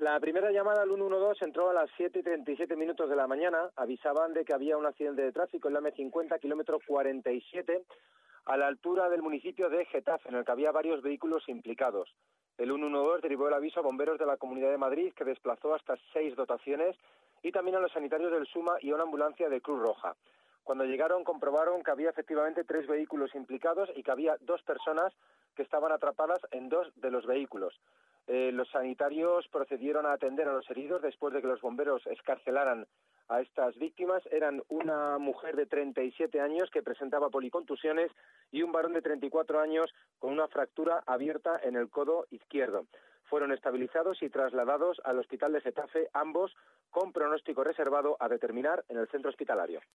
La primera llamada al 112 entró a las 7:37 de la mañana. Avisaban de que había un accidente de tráfico en la M50, kilómetro 47, a la altura del municipio de Getafe, en el que había varios vehículos implicados. El 112 derivó el aviso a bomberos de la Comunidad de Madrid, que desplazó hasta 6 dotaciones, y también a los sanitarios del SUMA y a una ambulancia de Cruz Roja. Cuando llegaron, comprobaron que había efectivamente 3 vehículos implicados y que había 2 personas que estaban atrapadas en 2 de los vehículos. Los sanitarios procedieron a atender a los heridos después de que los bomberos excarcelaran a estas víctimas. Eran una mujer de 37 años que presentaba policontusiones y un varón de 34 años con una fractura abierta en el codo izquierdo. Fueron estabilizados y trasladados al hospital de Getafe, ambos con pronóstico reservado a determinar en el centro hospitalario.